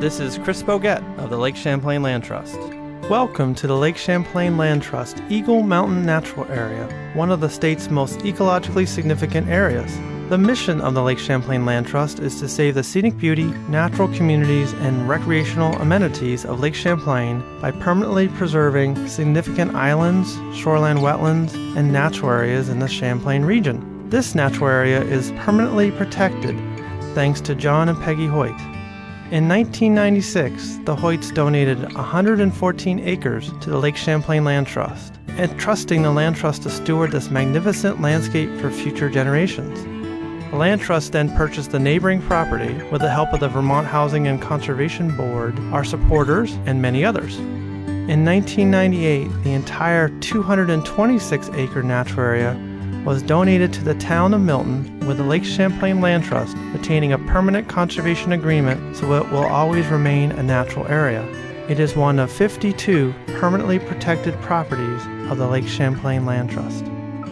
This is Chris Boguette of the Lake Champlain Land Trust. Welcome to the Lake Champlain Land Trust Eagle Mountain Natural Area, one of the state's most ecologically significant areas. The mission of the Lake Champlain Land Trust is to save the scenic beauty, natural communities, and recreational amenities of Lake Champlain by permanently preserving significant islands, shoreline wetlands, and natural areas in the Champlain region. This natural area is permanently protected thanks to John and Peggy Hoyt. In 1996, the Hoyts donated 114 acres to the Lake Champlain Land Trust, entrusting the Land Trust to steward this magnificent landscape for future generations. The Land Trust then purchased the neighboring property with the help of the Vermont Housing and Conservation Board, our supporters, and many others. In 1998, the entire 226-acre natural area was donated to the town of Milton, with the Lake Champlain Land Trust retaining a permanent conservation agreement so it will always remain a natural area. It is one of 52 permanently protected properties of the Lake Champlain Land Trust.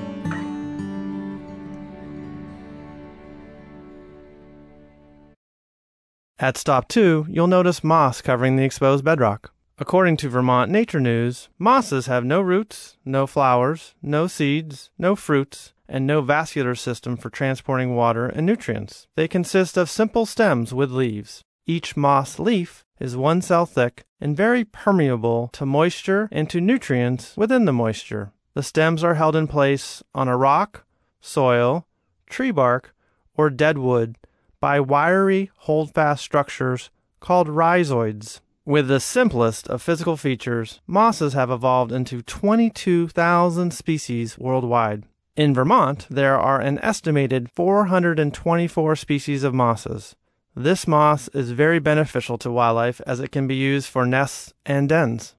At Stop 2, you'll notice moss covering the exposed bedrock. According to Vermont Nature News, mosses have no roots, no flowers, no seeds, no fruits, and no vascular system for transporting water and nutrients. They consist of simple stems with leaves. Each moss leaf is 1 cell thick and very permeable to moisture and to nutrients within the moisture. The stems are held in place on a rock, soil, tree bark, or dead wood by wiry, holdfast structures called rhizoids. With the simplest of physical features, mosses have evolved into 22,000 species worldwide. In Vermont, there are an estimated 424 species of mosses. This moss is very beneficial to wildlife as it can be used for nests and dens.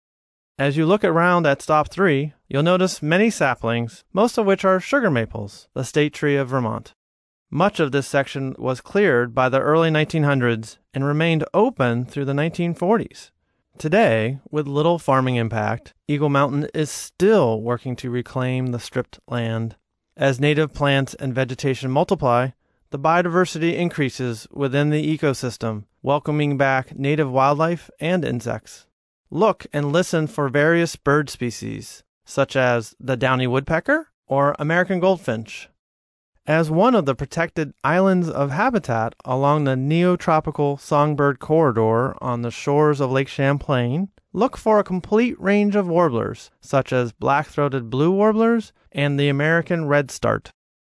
As you look around at Stop 3, you'll notice many saplings, most of which are sugar maples, the state tree of Vermont. Much of this section was cleared by the early 1900s and remained open through the 1940s. Today, with little farming impact, Eagle Mountain is still working to reclaim the stripped land. As native plants and vegetation multiply, the biodiversity increases within the ecosystem, welcoming back native wildlife and insects. Look and listen for various bird species, such as the downy woodpecker or American goldfinch. As one of the protected islands of habitat along the Neotropical Songbird Corridor on the shores of Lake Champlain, look for a complete range of warblers, such as black-throated blue warblers and the American redstart.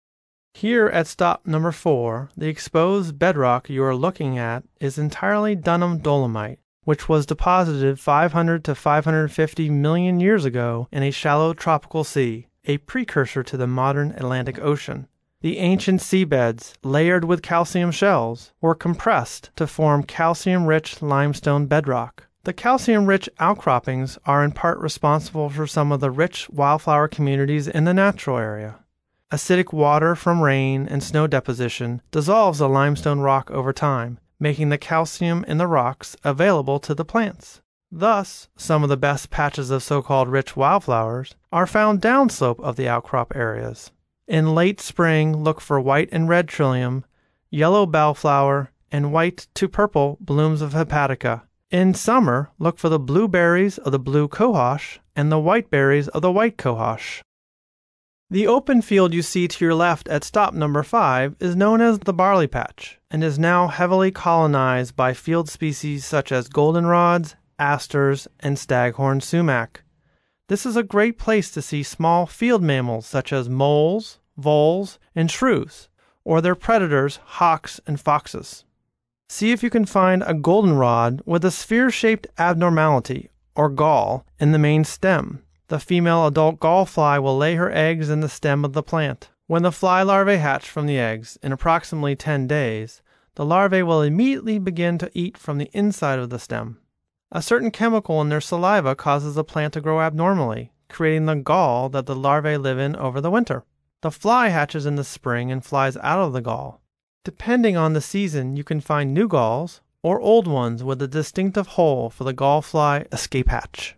Here at Stop number 4, the exposed bedrock you are looking at is entirely Dunham dolomite, which was deposited 500 to 550 million years ago in a shallow tropical sea, a precursor to the modern Atlantic Ocean. The ancient seabeds, layered with calcium shells, were compressed to form calcium-rich limestone bedrock. The calcium-rich outcroppings are in part responsible for some of the rich wildflower communities in the natural area. Acidic water from rain and snow deposition dissolves the limestone rock over time, making the calcium in the rocks available to the plants. Thus, some of the best patches of so-called rich wildflowers are found downslope of the outcrop areas. In late spring, look for white and red trillium, yellow bellflower, and white to purple blooms of hepatica. In summer, look for the blue berries of the blue cohosh and the white berries of the white cohosh. The open field you see to your left at Stop number 5 is known as the barley patch and is now heavily colonized by field species such as goldenrods, asters, and staghorn sumac. This is a great place to see small field mammals such as moles, voles, and shrews, or their predators, hawks and foxes. See if you can find a goldenrod with a sphere-shaped abnormality, or gall, in the main stem. The female adult gall fly will lay her eggs in the stem of the plant. When the fly larvae hatch from the eggs in approximately 10 days, the larvae will immediately begin to eat from the inside of the stem. A certain chemical in their saliva causes the plant to grow abnormally, creating the gall that the larvae live in over the winter. The fly hatches in the spring and flies out of the gall. Depending on the season, you can find new galls or old ones with a distinctive hole for the gall fly escape hatch.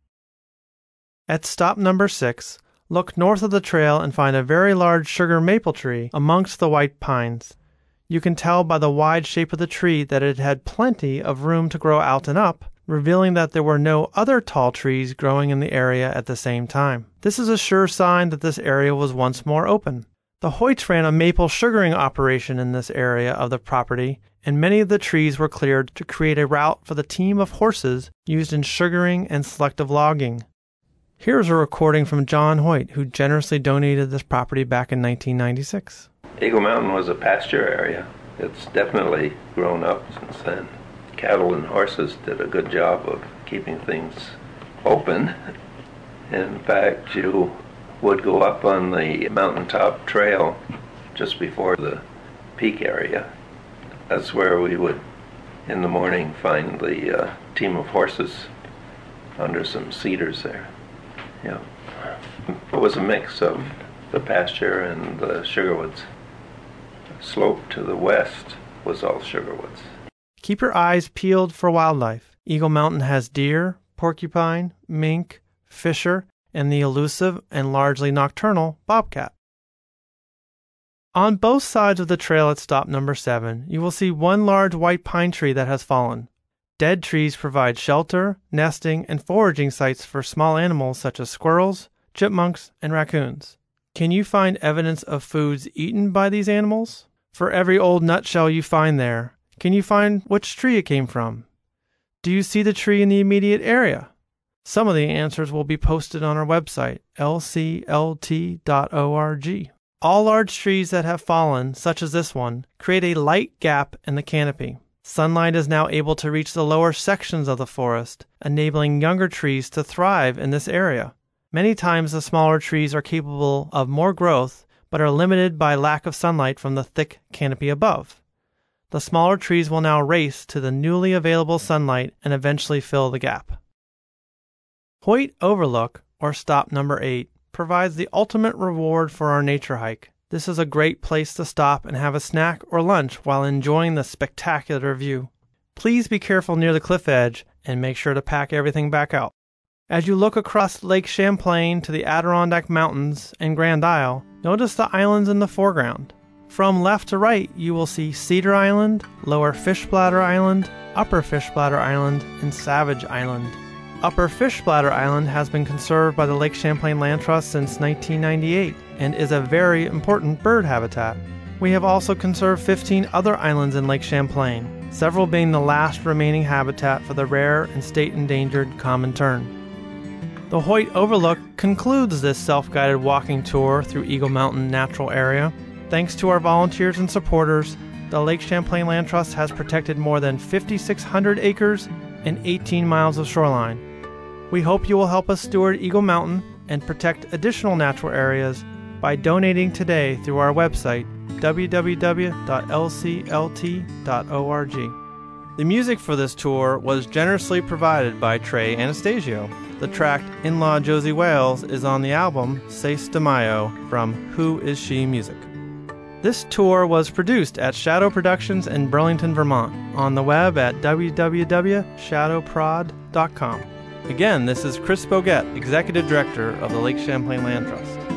At Stop number 6, look north of the trail and find a very large sugar maple tree amongst the white pines. You can tell by the wide shape of the tree that it had plenty of room to grow out and up, revealing that there were no other tall trees growing in the area at the same time. This is a sure sign that this area was once more open. The Hoyts ran a maple sugaring operation in this area of the property, and many of the trees were cleared to create a route for the team of horses used in sugaring and selective logging. Here's a recording from John Hoyt, who generously donated this property back in 1996. Eagle Mountain was a pasture area. It's definitely grown up since then. Cattle and horses did a good job of keeping things open. In fact, you would go up on the mountaintop trail just before the peak area. That's where we would, in the morning, find the team of horses under some cedars there. Yeah. It was a mix of the pasture and the sugarwoods. The slope to the west was all sugarwoods. Keep your eyes peeled for wildlife. Eagle Mountain has deer, porcupine, mink, fisher, and the elusive and largely nocturnal bobcat. On both sides of the trail at stop number 7, you will see one large white pine tree that has fallen. Dead trees provide shelter, nesting, and foraging sites for small animals such as squirrels, chipmunks, and raccoons. Can you find evidence of foods eaten by these animals? For every old nutshell you find there, can you find which tree it came from? Do you see the tree in the immediate area? Some of the answers will be posted on our website, lclt.org. All large trees that have fallen, such as this one, create a light gap in the canopy. Sunlight is now able to reach the lower sections of the forest, enabling younger trees to thrive in this area. Many times the smaller trees are capable of more growth, but are limited by lack of sunlight from the thick canopy above. The smaller trees will now race to the newly available sunlight and eventually fill the gap. Hoyt Overlook, or stop number 8, provides the ultimate reward for our nature hike. This is a great place to stop and have a snack or lunch while enjoying the spectacular view. Please be careful near the cliff edge and make sure to pack everything back out. As you look across Lake Champlain to the Adirondack Mountains and Grand Isle, notice the islands in the foreground. From left to right, you will see Cedar Island, Lower Fishbladder Island, Upper Fishbladder Island, and Savage Island. Upper Fishbladder Island has been conserved by the Lake Champlain Land Trust since 1998 and is a very important bird habitat. We have also conserved 15 other islands in Lake Champlain, several being the last remaining habitat for the rare and state-endangered common tern. The Hoyt Overlook concludes this self-guided walking tour through Eagle Mountain Natural Area. Thanks to our volunteers and supporters, the Lake Champlain Land Trust has protected more than 5,600 acres and 18 miles of shoreline. We hope you will help us steward Eagle Mountain and protect additional natural areas by donating today through our website, www.lclt.org. The music for this tour was generously provided by Trey Anastasio. The track In-Law Josie Wales is on the album Seis de Mayo from Who Is She Music. This tour was produced at Shadow Productions in Burlington, Vermont, on the web at www.shadowprod.com. Again, this is Chris Boguette, Executive Director of the Lake Champlain Land Trust.